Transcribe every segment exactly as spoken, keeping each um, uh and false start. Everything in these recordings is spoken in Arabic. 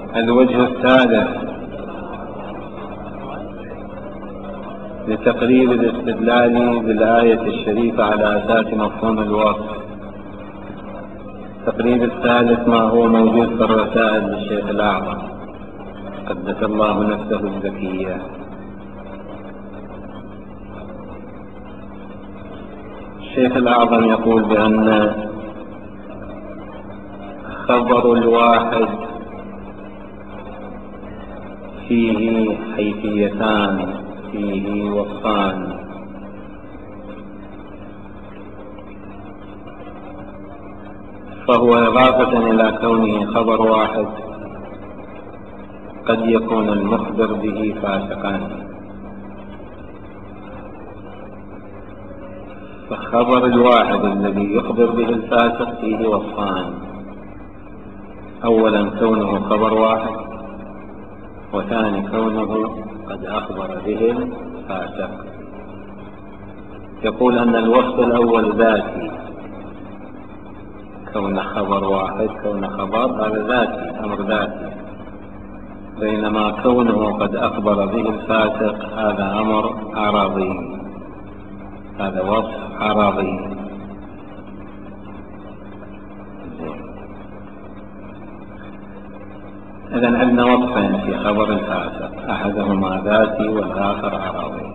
الوجه الثالث لتقريب الاستدلال بالآية الشريفة على أساس مفهوم الوصف. التقريب الثالث ما هو موجود في الرسائل للشيخ الأعظم قدس الله نفسه الزكية. الشيخ الأعظم يقول بأن خبر الواحد فيه حيثيتان، فيه وصفان. فهو إضافة إلى كونه خبر واحد قد يكون المخبر به فاسقا، فخبر الواحد الذي يخبر به الفاسق فيه وصفان: أولا كونه خبر واحد، وثاني كونه قد أخبر به الفاسق. يقول أن الوصف الأول ذاتي، كون خبر واحد، كون خبر هذا ذاتي، أمر ذاتي، بينما كونه قد أخبر به الفاسق هذا أمر عرضي، هذا وصف عرضي. إذن عندنا وصفين في خبر الفاسق، أحدهما ذاتي والآخر عرضي.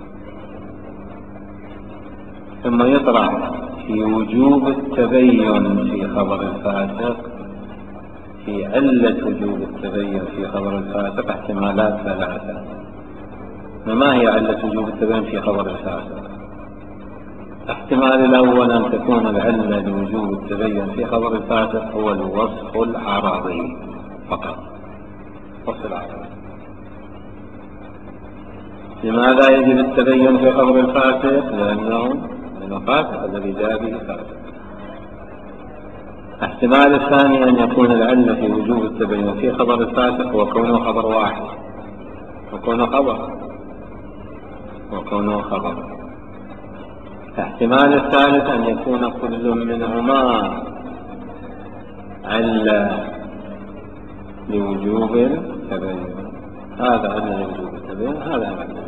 ثم يطرح في وجوب التبين في خبر الفاسق، في علة وجوب التبين في خبر الفاسق احتمالات ثلاثة. ما هي علة وجوب التبين في خبر الفاسق؟ احتمال الأول أن تكون العلة لوجوب التبين في خبر الفاسق هو الوصف العرضي فقط، وصف العرضي. لماذا يجب التبين في خبر الفاسق؟ لأنه فاسق الذي جاء به فاسق. احتمال الثاني أن يكون العلة في وجوب التبين في خبر الفاسق هو كونه خبر واحد، وكونه خبر وكونه خبر. احتمال الثالث أن يكون كل منهما علة لوجوب التبين، هذا علة لوجوب التبين، هذا علة.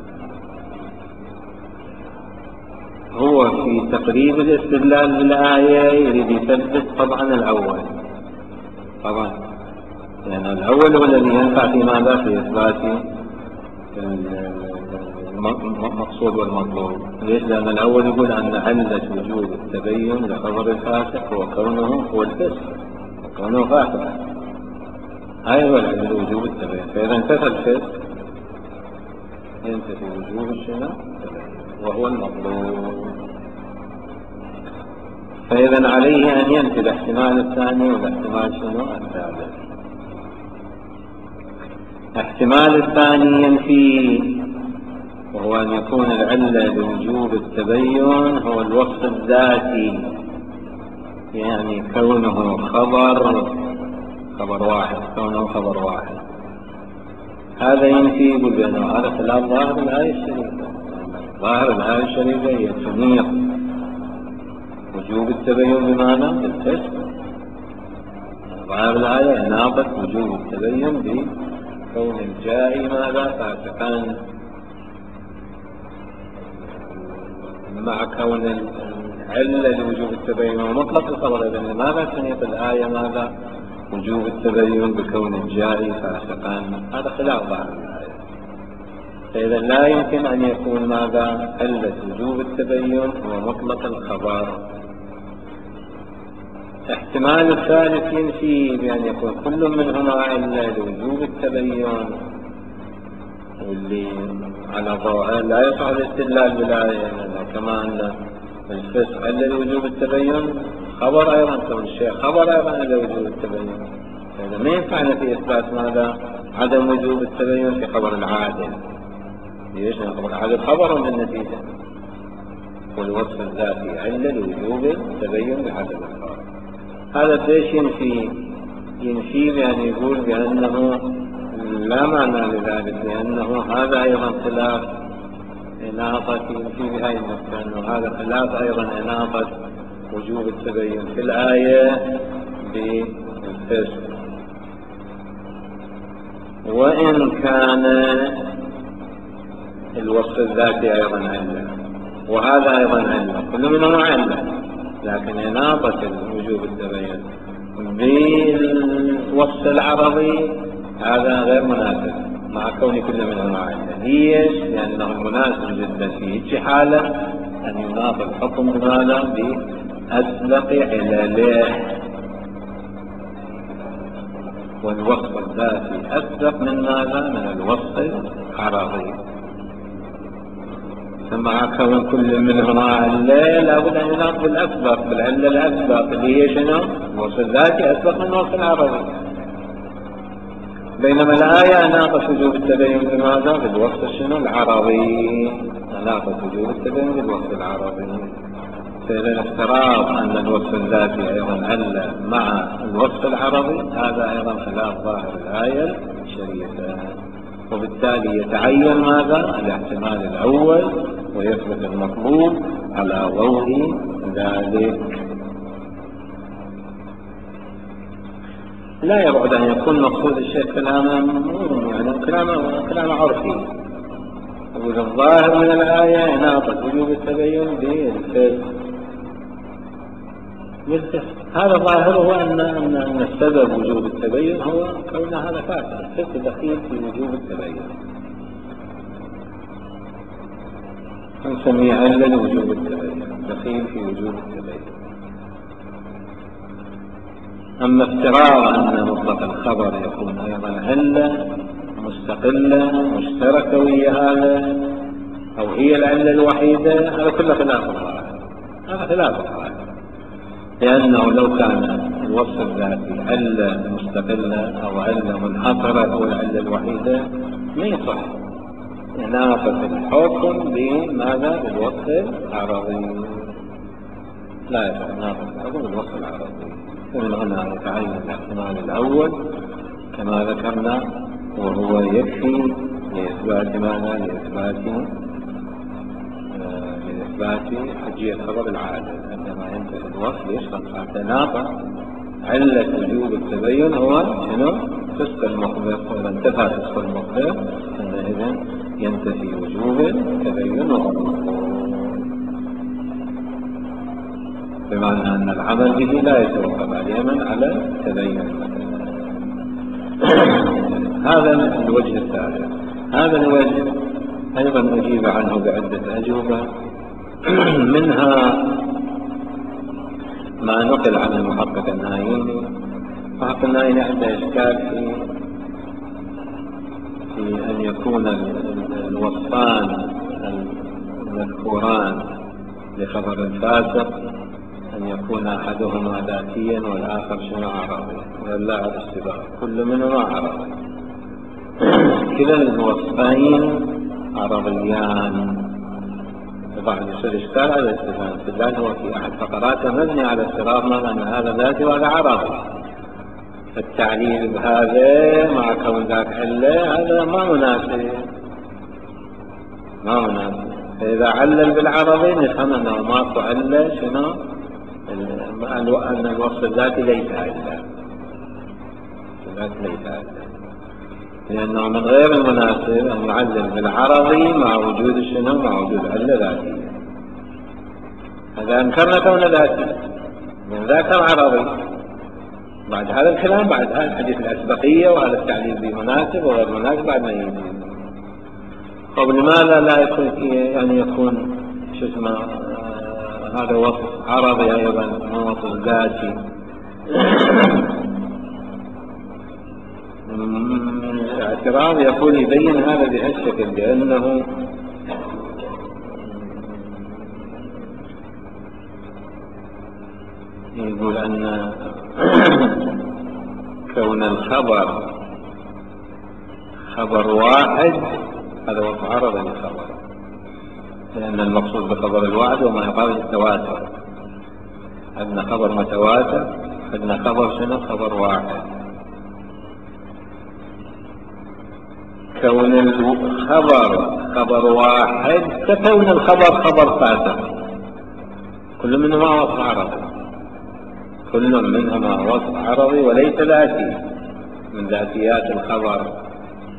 هو في تقريب الاستدلال بالآية يريد يثبت طبعا الأول، طبعا لأن يعني الأول هو الذي ينفع في ماذا؟ في إثبات المقصود والمطلوب. ليش؟ لأن الأول يقول أن علة وجوب التبين لخبر الفاسق هو كونه هو الفسق، وكونه فاسق، هاي هو العلة وجوب التبين. فإذا انتفى الفسق ينتفي وجوب الشنو وهو المطلوب. فإذا عليه أن ينفي الاحتمال الثاني والاحتمال شنو الثالث. احتمال الثاني ينفي، وهو أن يكون العلة لوجوب التبين هو الوصف الذاتي، يعني كونه خبر خبر واحد، كونه خبر واحد. هذا ينفي، يقول بأنه هذا خلاف ظاهر الآية الشريفة. ظاهر الآية الشريفة هي تنير وجوب التبين بمعنى بالفسق. ظاهر الآية ناقض وجوب التبين بكون الجائي ماذا؟ فاسقا، مع كون العلة لوجوب التبين ومطلق الخبر. إذن لماذا تنيط الآية ماذا؟ وجوب التبين بكون الجائي فاسقا. هذا خلاف ظاهر الآية. فإذا لا يمكن أن يكون ماذا؟ علة وجوب التبين هو مطلق الخبر. احتمال الثالث ينفي بأن يكون كل منهما علة لوجوب التبين، واللي على ضوء لا يصح الاستدلال بالآية، كما أن الفسق علة لوجوب التبين خبر أيضا، كون الشيء خبر أيضا على وجوب التبين. فإذا ما ينفعنا في إثبات ماذا؟ عدم وجوب التبين في خبر العادل. ليش؟ لأن خبر العادل خبر بالنتيجة، والوصف الذاتي علة لوجوب التبين بعدم الخبر. هذا ليش ينفي؟ ينفي بأن يقول بأنه لا معنى لذلك، لأنه هذا أيضا خلاف إناقة، ينفي بهذه النقطة أنه هذا خلاف أيضا إناقة وجوب التبين في الآية بالفسق. وإن كان الوصف الذاتي أيضا علة، وهذا أيضا علة، كل منهما علة، لكن إناطة الوجوب التبين بالوصف العرضي هذا غير مناسب مع كون كل منهما علة. ليش؟ لأنه مناسب جدا في هيك حالة أن يناط الحكم بماذا؟ بأسبق علله، والوصف الذاتي أسبق من ماذا؟ من الوصف العرضي. مع كون كل منهما علة لابد أن يناط بالأسبق، بالعلة الأسبق اللي هي شنو؟ الوصف الذاتي أسبق من الوصف العرضي، بينما الآية ناقص وجوب التبين بماذا؟ بالوصف شنو؟ العربي. ناقص وجوب التبين بالوصف العربي. فإذا افتراض أن الوصف الذاتي أيضا علة مع الوصف العربي هذا أيضا خلاف ظاهر الآية الشريفة، وبالتالي يتعين ماذا؟ الاحتمال الأول ويثبت المطلوب على ضوء ذلك. لا يبعد أن يكون مقصود الشيخ كلاما يعني كلام كلام عرفي، والظاهر من الآية إناطة وجوب التبين بالفسق. هذا ظاهره أن أن السبب وجوب التبين هو كون هذا فاسد، الفسق دخيل في وجوب التبين، نسميه علة وجوب التبين، دخيل في وجوب التبين. أما افتراض أن مطلق الخبر يكون أيضا علة مستقلة مشتركة ويا هذا أو هي العلة الوحيدة، هذا كله خلاف الظاهر، هذا خلاف الظاهر، لأنه لو كان الوصف الذاتي علة مستقلة أو علة منحصرة هو العلة الوحيدة ما يصح إناطة الحكم بماذا؟ بالوصف العربي، لا يصح إناطة الحكم بالوصف العربي. ومن هنا يتعين الاحتمال الأول كما ذكرنا، وهو يكفي لإثبات ماذا؟ لإثبات آه لإثبات حجية خبر العادة. عندما ينتهي الوصف يشرط حتى ناقة علة وجوب التبين هو شنو؟ فسق المخبر، وإذا انتفى فسق المخبر فإذا ينتفي وجوب التبين وعقوبه، بمعنى أن العمل به لا يتوقف على على التبين. هذا الوجه الثالث. هذا الوجه أيضا أجيب عنه بعدة أجوبة، منها ما نقل عن المحقق النايني. المحقق النايني عنده إشكال في في أن يكون الوصفان المذكوران لخبر الفاسق أن يكون أحدهما ذاتيا والآخر شنو؟ عربي. ولا على السباق كل منهما عربي، كلا الوصفين عربيان. طبعا يصير إشكال على الاستدلال. الاستدلال هو في أحد فقراته مبني على افتراض أن هذا ذاتي وهذا عربي، فالتعليل بهذا مع كون ذاك علة هذا ما مناسب، ما مناسب. فإذا علل بالعربي نفهم أنه ماكو علة شنو؟ أن الوصف الذاتي ليس علة، الذات ليس علة، لأنه من غير المناسب أن يعلل بالعربي مع وجود شنو؟ مع وجود علة ذاتية. هذا أنكرنا كون ذاتي من ذاك العربي. بعد هذا الكلام، بعد هذا الحديث الأسبقية وهذا التعليل بمناسب وغير مناسب بعد ما يجي. طب لماذا لا يكون يعني يكون شو اسمه آه هذا وصف عربي أيضا مو وصف ذاتي؟ الاعتراض يقول يبين هذا بهالشكل، بأنه يقول أن كون الخبر خبر واحد هذا وصف عربي للخبر، لأن المقصود بخبر الواحد وما يقابل التواتر. عندنا خبر متواتر، عندنا خبر شنو؟ خبر واحد. كون الخبر خبر واحد ككون الخبر خبر فاسق، كل منهما وصف عربي، كل منهما وصف عربي وليس ذاتي من ذاتيات الخبر.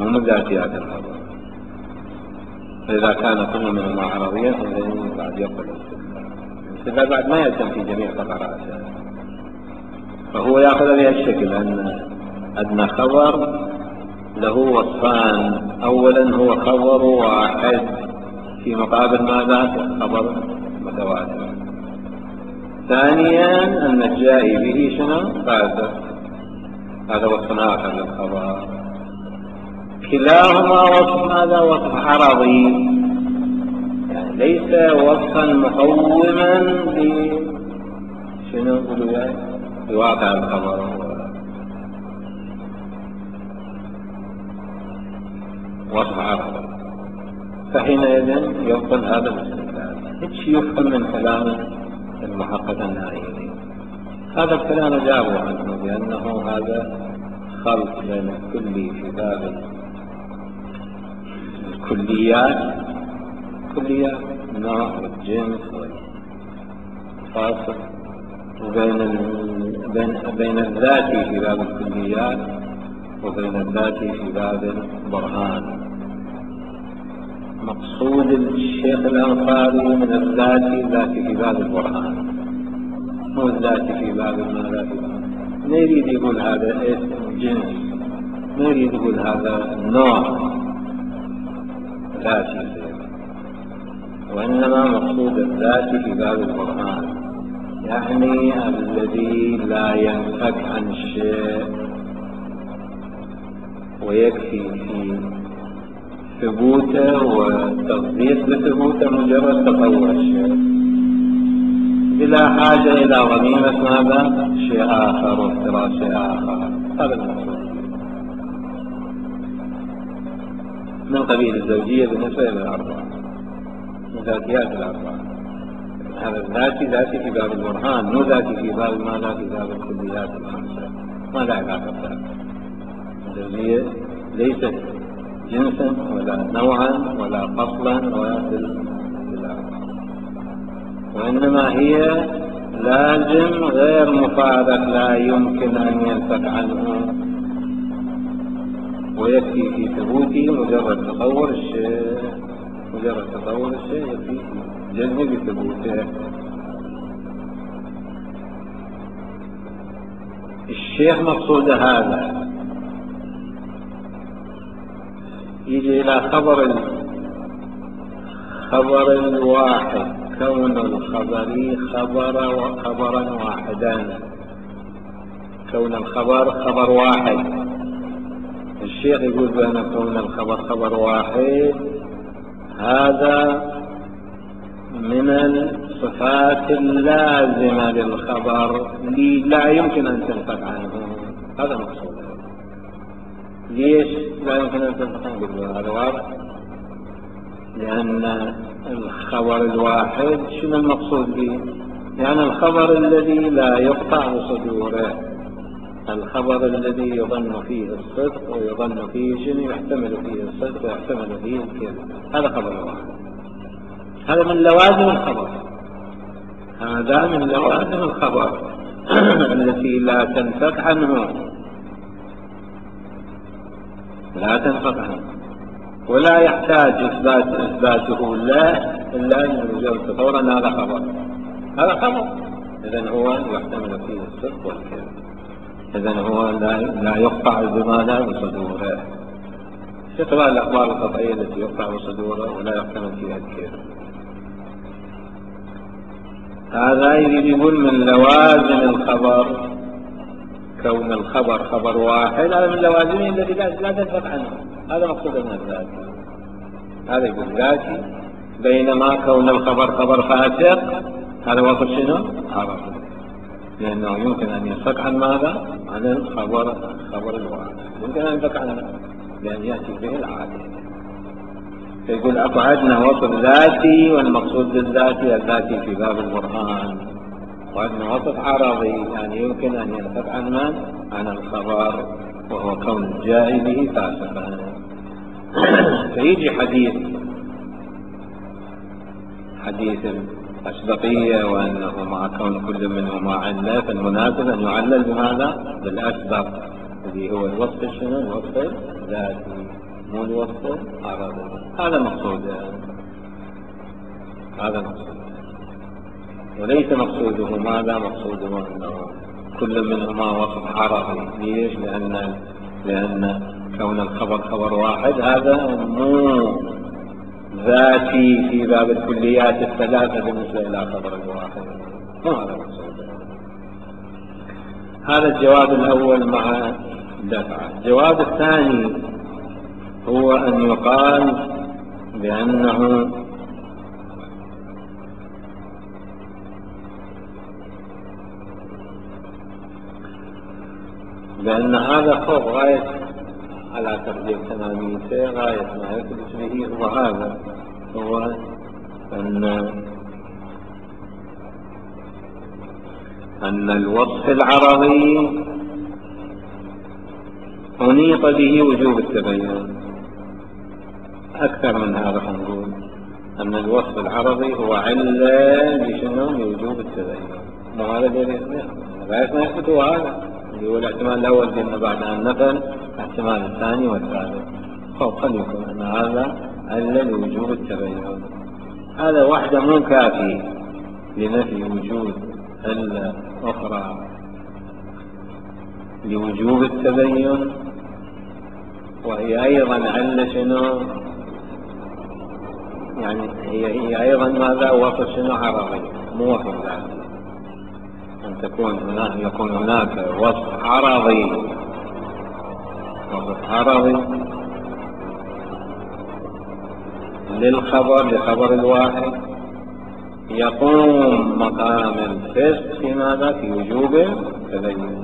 مو من ذاتيات الخبر. فإذا كان كل منهما عربيا فإذا بعد يقبل الاستدلال بعد ما يلزم في جميع فقراته، فهو يأخذ بها الشكل أن أدنى خبر له وصفان: أولا هو خبر واحد في مقابل ماذا؟ خبر متواتر. ثانيا أن الجائي به شنو؟ فاسق. هذا وصف آخر للخبر. كلاهما وصف ماذا؟ وصف عرضي، يعني ليس وصفا مقوما لشنو نقولوا يعني لواقع الخبر. وصف عرضي، فحينئذ يبطل هذا الاستدلال. هيك يفهم من كلام المحقق النائي. هذا الكلام جابوا عنه بأنه هذا خلط بين الكلي في باب الكليات، كليات النوع والجنس والفاصل، وبين ال... بين... بين الذاتي في باب الكليات وبين الذاتي في باب البرهان. مقصود الشيخ الأنصاري من الذاتي ذاتي في باب البرهان، مو الذاتي في باب الماذا في باب. ما يريد يقول هذا اسم جنس، ما يريد يقول هذا نوع ذاتي، وإنما مقصود الذاتي في باب البرهان، يعني الذي لا ينفك عن الشيء ويكفي في ثبوته والتصديق بثبوته مجرد تطور الشيء بلا حاجة إلى ضميمة ماذا؟ شيء آخر وافتراء شيء آخر. هذا المقصود من قبيل الزوجية بالنسبة إلى الأربعة، من ذاتيات الأربعة. هذا الذاتي ذاتي في باب البرهان، مو ذاتي في باب ماذا؟ في باب الكليات الخمسة. ما لا علاقة بها. الزوجية ليست جنسا ولا نوعا ولا فصلا ولا بالأربعة، وإنما هي لازم غير مفارق لا يمكن أن ينفك عنه، ويكفي في ثبوته مجرد تصور الشيء، مجرد تصور الشيء يكفي جزم بثبوته. الشيخ مقصود هذا يجي إلى خبر خبر الواحد، كون الخبر خبر وخبرا واحدا، كون الخبر خبر واحد. الشيخ يقول بأن كون الخبر خبر واحد هذا من الصفات اللازمة للخبر اللي لا يمكن أن تنفك عنه. هذا مقصود. ليش لا يمكن أن تنفك عنه؟ هذا واضح، لأن الخبر الواحد شنو المقصود به؟ يعني الخبر الذي لا يقطع بصدوره، الخبر الذي يظن فيه الصدق ويظن فيه شنو، يحتمل فيه الصدق ويحتمل فيه الكذب. هذا خبر واحد، هذا من لوازم الخبر، هذا من لوازم الخبر التي لا تنفك عنه، لا تنفك عنه ولا يحتاج إثبات إثباته له إلا أن مجرد تصور أن هذا خبر، هذا خبر. إذن هو يحتمل فيه الصدق والكذب، إذن هو لا لا يقطع بماذا؟ بصدوره، في قراءة الأخبار القطعية التي يقطع بصدوره ولا يحتمل فيها الكذب. هذا يريد يقول من لوازم الخبر، كون الخبر خبر واحد هذا من لوازمه الذي لا تنفك عنه. هذا مقصود من الذاتي، هذا يقول ذاتي. بينما كون الخبر خبر فاسق هذا وصف شنو؟ عرض، لأنه يمكن أن ينفك عن ماذا؟ عن الخبر خبر الواحد، يمكن أن ينفك عنه لأن يأتي به العادة. فيقول أكو عندنا وصف ذاتي، والمقصود بالذاتي الذاتي في باب البرهان، وعندنا وصف عرضي يعني يمكن أن ينفك عن من؟ عن الخبر، وهو كون الجائي به فاسقا. فيجي حديث حديث الأسبقية، وأنه مع كون كل منهما علة فالمناسب أن يعلل بماذا؟ بالأسبق الذي هو الوصف شنو؟ الوصف الذاتي. مو الوصف العرضي. هذا مقصود هذا مقصود وليس مقصوده ماذا؟ مقصوده أنه كل منهما وصف عرضي. ليش؟ لأن لأن كون الخبر خبر واحد هذا مو ذاتي في باب الكليات الثلاثة بالنسبة إلى خبر الواحد، مو هذا مقصود. هذا الجواب الأول مع دفعة. الجواب الثاني هو أن يقال بأنه بأن هذا فوق غاية على ترجيح تماميته، غاية ما يثبت به هو هذا، هو أن أن الوصف العرضي أنيط به وجوب التبين. أكثر من هذا نقول أن الوصف العرضي هو علة لشنو؟ لوجوب التبين. مو هذا الذي غاية ما يثبت هو هذا اللي هو الاحتمال الأول قلنا بعد أن نقل الاحتمال الثاني والثالث. خوفا يكون أن هذا علة لوجوب التبين. هذا وحده مو كافي لنفي وجود علة أخرى لوجوب التبين، وهي أيضا علة شنو؟ يعني هي, هي أيضا ماذا؟ وصف شنو؟ عرضي، مو وصف ذاتي. أن تكون هناك يكون هناك وصف عرضي وصف عرضي للخبر لخبر الواحد يقوم مقام الفسق في ماذا؟ في وجوب التبين،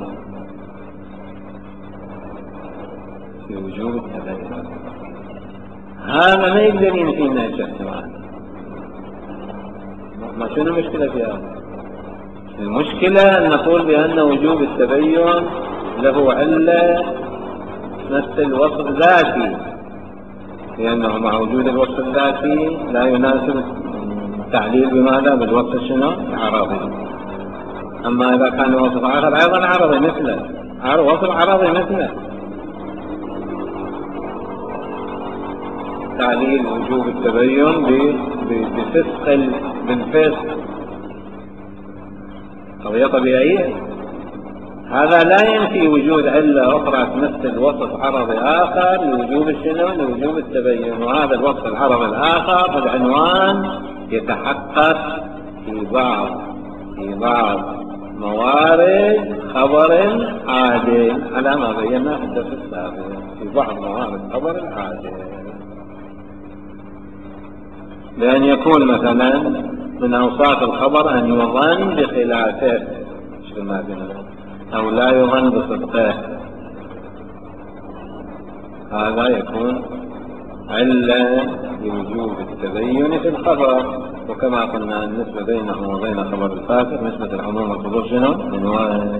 في وجوب التبين. هذا ما يقدر ينفي من الاحتمال. ما شنو المشكلة في هذا؟ المشكلة أن نقول بأن وجوب التبين له علة مثل وصف ذاتي، لأنه مع وجود الوصف الذاتي لا يناسب التعليل بماذا؟ بالوصف شنو؟ العرضي. أما إذا كان وصف آخر أيضا عرضي مثله، وصف عرضي مثله، تعليل وجوب التبين بفسق بالفسق قضية طبيعية. هذا لا ينفي وجود علة أخرى تمثل وصف عرضي آخر لوجوب الشنو؟ لوجوب التبين. وهذا الوصف العرضي الآخر العنوان يتحقق في بعض في بعض موارد خبر عادل على ما بينا في الدرس السابق، في بعض موارد خبر عادل، بأن يكون مثلا من أوصاف الخبر أن يظن بخلافه مثل ما قلنا، أو لا يظن بصدقه. هذا يكون علة لوجوب التبين في الخبر. وكما قلنا النسبة بينه وبين خبر الفاسق نسبة العموم والخصوص شنو؟ من واحد.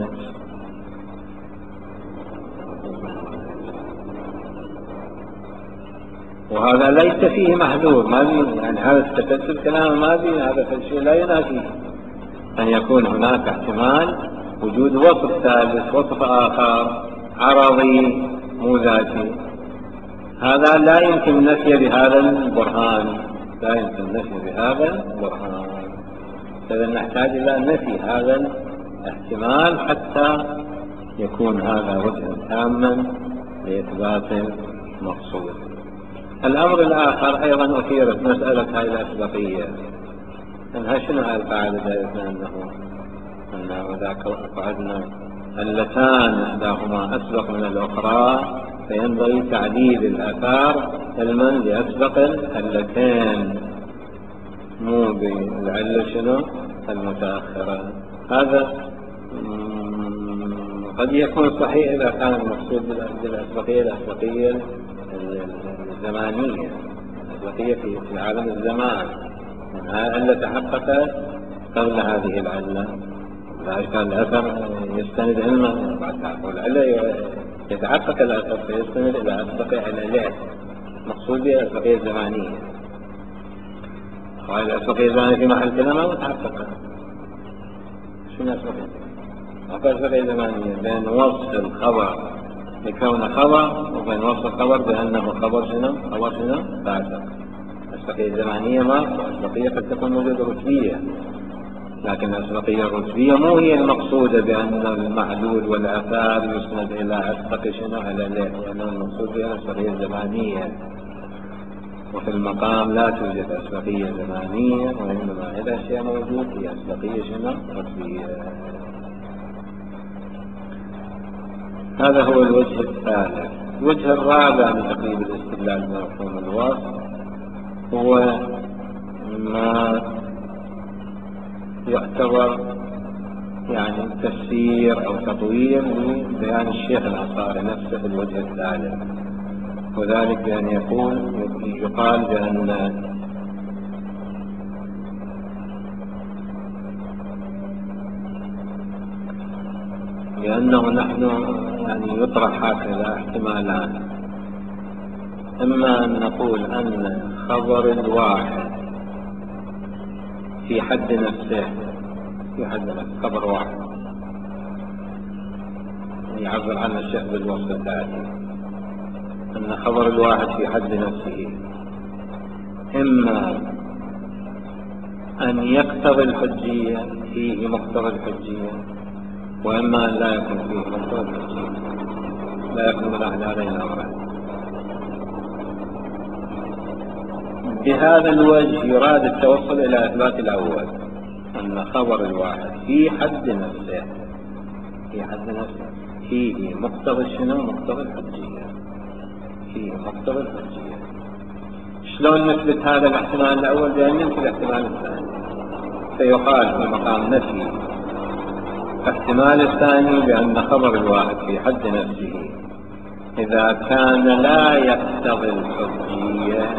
وهذا ليس فيه محذور، ما بي يعني هذا استفدت الكلام ما بي هذا الشيء لا ينافي أن يكون هناك احتمال وجود وصف ثالث، وصف آخر عرضي مو ذاتي. هذا لا يمكن نفي بهذا البرهان، لا يمكن نفي بهذا البرهان. إذا نحتاج إلى نفي هذا الاحتمال حتى يكون هذا وجها تاما لإثبات المقصود. الأمر الآخر أيضا أثيرت مسألة هذه الأسبقية. أنها شنو هذه القاعدة دائما أنه أنه إذا قعدنا اللتان إحداهما أسبق من الأخرى فينبغي تعديل الآثار علما لأسبق اللتين مو بالعلة شنو؟ المتأخرة. هذا قد يكون صحيح إذا كان المقصود بالأسبقية الأسبقية الزمانية، الأسبقية في عالم الزمان، العلة تحققت قبل هذه العلة، لا كان الأثر يستند علما بعد تعقل العلة يتحقق الأثر فيستند إلى أسبقية عللات مقصود بها الأسبقية الزمانية. وهذه الأسبقية الزمانية في محل كلمة متحققة. شنو أسبقية؟ أسبقية زمانية بين وصف الخبر لكون خبر، وبين وصف الخبر بأنه خبر شنو؟ خبر شنو؟ فاسق. الأسبقية الزمانية ما الأسبقية قد تكون موجودة رتبية، لكن الأسبقية الرتبية مو هي المقصودة بأن المعلول والآثار يسند إلى أسبق شنو؟ إلى ليه، لأن المقصود بها الأسبقية الزمانية، وفي المقام لا توجد أسبقية زمانية، وإنما إذا شيء موجود هي أسبقية شنو؟ رتبية. هذا هو الوجه الثالث. الوجه الرابع لتقريب الاستدلال بمفهوم الوصف هو ما يعتبر يعني تفسير أو تطوير لبيان الشيخ الأنصاري نفسه في الوجه الثالث، وذلك بأن يقول يقال بأن لأنه نحن يعني يطرح هكذا احتمالان: إما أن نقول أن خبر الواحد في حد نفسه، في حد نفسه خبر واحد يعبر عنه الشيخ بالوصف التالي، أن خبر الواحد في حد نفسه إما أن يقتضي الحجية، فيه مقتضى الحجية، وإما أن لا يكون فيه مقتضى الحجية، لا يكون من أحد هذين الأمرين. بهذا الوجه يراد التوصل إلى إثبات الأول، أن خبر الواحد في حد نفسه، في حد نفسه فيه مقتضى شنو؟ مقتضى الحجية، فيه مقتضى الحجية. شلون نثبت هذا الاحتمال الأول؟ بأن ننفي الاحتمال الثاني، فيقال في مقام نفي الاحتمال الثاني بأن خبر الواحد في حد نفسه إذا كان لا يقتضي الحجية،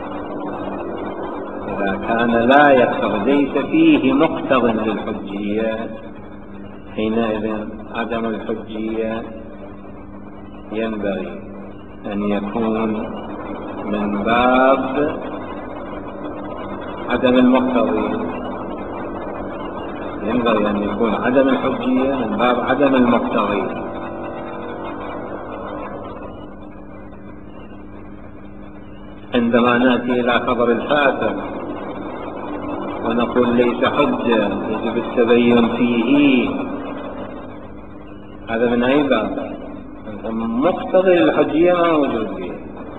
إذا كان لا يقتضي، ليس فيه مقتضى للحجية، حينئذ عدم الحجية ينبغي أن يكون من باب عدم المقتضي، ينبغي أن يكون عدم الحجية من باب عدم المقتضي. عندما نأتي إلى خبر الفاسق ونقول ليس حجة يجب التبين فيه، هذا من أي باب؟ مقتضي الحجية ما موجود فيه،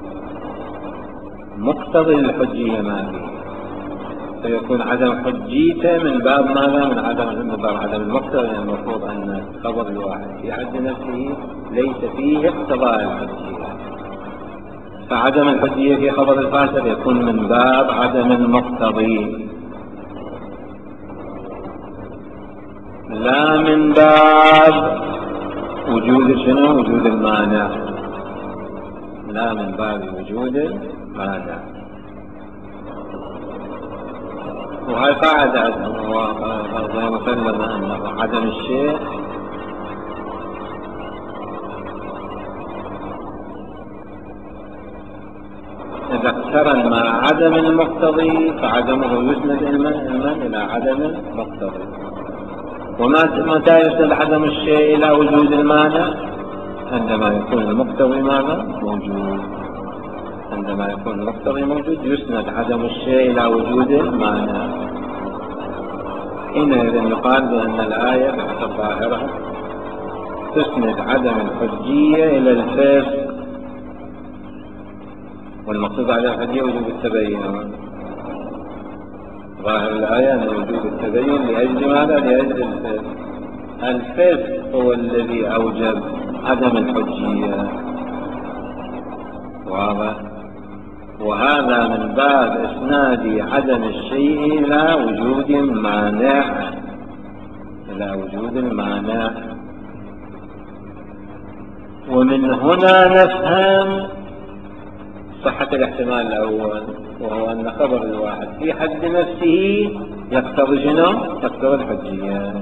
مقتضي الحجية ما فيه، فيكون عدم حجيته من باب ماذا؟ من عدم من باب عدم المقتضي. يعني المفروض أن خبر الواحد في حد نفسه ليس فيه اقتضاء الحجية، فعدم الحجية في خبر الفاسق يكون من باب عدم المقتضي، لا من باب وجود شنو؟ وجود المانع، لا من باب وجود المانع. وهي قاعدة عندهم، وهي مسلمة أن عدم الشيء إذا اقترن مع عدم المقتضي فعدمه يسند إلى عدم المقتضي. ومتى يسند عدم الشيء إلى وجود المانع؟ عندما يكون المقتضي ماذا؟ موجود. عندما يكون المقتضي موجود يسند عدم الشيء إلى وجود المانع. حينئذ يقال بأن الآية بحسب ظاهرها تسند عدم الحجية إلى الفسق، والمقصود على الحجية وجوب التبين. ظاهر الآية أن وجوب التبين لأجل ماذا؟ لأجل الفسق. الفسق هو الذي أوجب عدم الحجية، واضح؟ وهذا من باب إسناد عدم الشيء إلى وجود المانع، إلى وجود المانع. ومن هنا نفهم صحة الاحتمال الأول، وهو أن خبر الواحد في حد نفسه يقتضي شنو؟ يقتضي الحجية.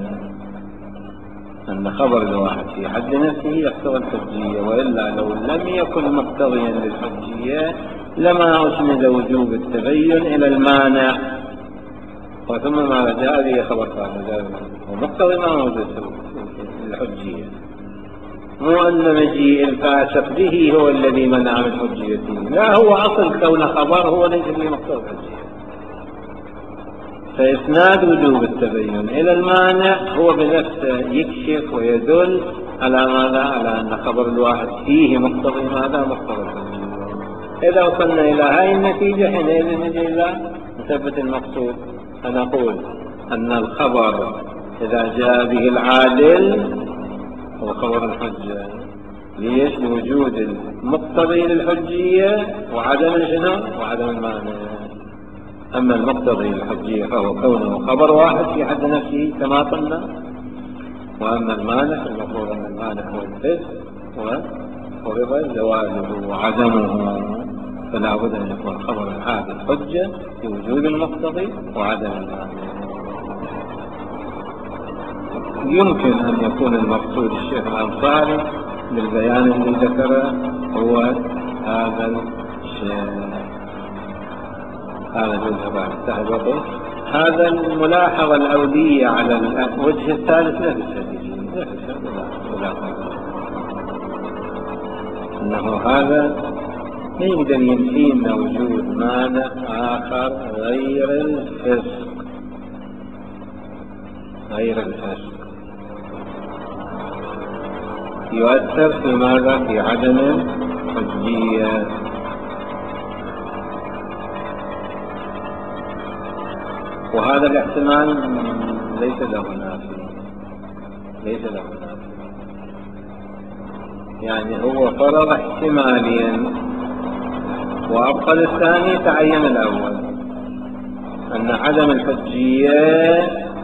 أن خبر الواحد في حد نفسه يقتضي الحجية، وإلا لو لم يكن مقتضيا للحجية لما أسند وجوب التبين إلى المانع، وثم ما جاء به خبر فاسد ومقتضي ما موجود في الحجية. مو أن مجيء الفاسق به هو الذي منع من حجيته، لا، هو أصل كون خبر هو ليس به مقتضى الحجية. فإسناد وجوب التبين إلى المانع هو بنفسه يكشف ويدل على ماذا؟ على أن خبر الواحد فيه مقتضي ماذا؟ مقتضى الحجية. إذا وصلنا إلى هذه النتيجة حينئذ نجي إلى نثبت المقصود، فنقول أن الخبر إذا جاء به العادل هو خبر الحجة. ليش؟ لوجود المقتضي للحجية وعدم شنو؟ وعدم المانع. أما المقتضي للحجية فهو كونه خبر واحد في حد نفسه كما قلنا، وأما المانع فالمفروض أن المانع هو الفسق وفرض زواله وعدمه، فلا بد أن يكون خبر العادل حجة لوجود المقتضي وعدم المانع. يمكن أن يكون المقصود الشيخ الأنصاري بالبيان الذي ذكره هو هذا الشيء، هذا الوجه بعد تحدثه، هذا الملاحظة الأولية على الوجه الثالث نفس الشيء، نفس الملاحظة أنه هذا ما يقدر ينفي لنا وجود مانع آخر غير الفسق، غير الفسق يؤثر في ماذا؟ في عدم الحجية. وهذا الاحتمال ليس له نافي، ليس له نافي، يعني هو فرض احتماليا وأبطل الثاني، تعين الأول، أن عدم الحجية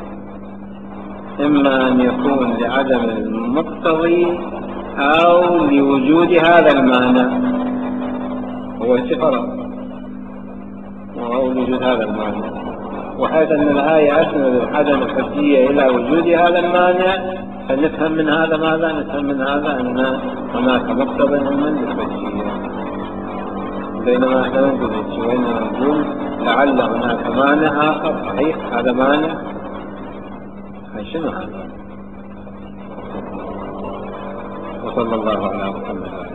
إما أن يكون لعدم المقتضي أو لوجود هذا المانع، هو فرض وهو وجود هذا المانع، وحيث أن الآية أسند عدم الحجية إلى وجود هذا المانع، فنفهم من هذا ماذا؟ نفهم من هذا أن هناك مقتضى من الحجية، بينما احنا نقول وإنما نقول لعل هناك مانع آخر. صحيح هذا مانع، شنو هذا؟ وصلى الله على محمد.